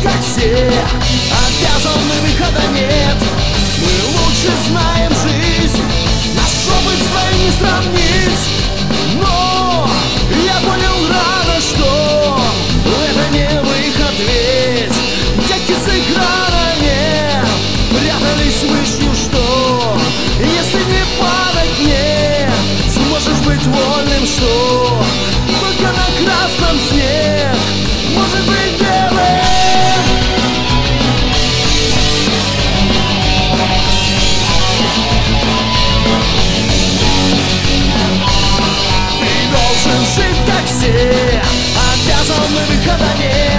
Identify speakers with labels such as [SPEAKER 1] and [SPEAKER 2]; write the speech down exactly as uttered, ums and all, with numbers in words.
[SPEAKER 1] как все, обязаны, выхода нет. Мы лучше знаем жизнь, наш опыт с твоим не сравнить. Но я понял рано, что это не выход, ведь детки с экранами прятались мыслью, что если не падать, не сможешь быть вольным, что только на красном снег может быть белым. Ты должен жить как все, обязан, выхода нет.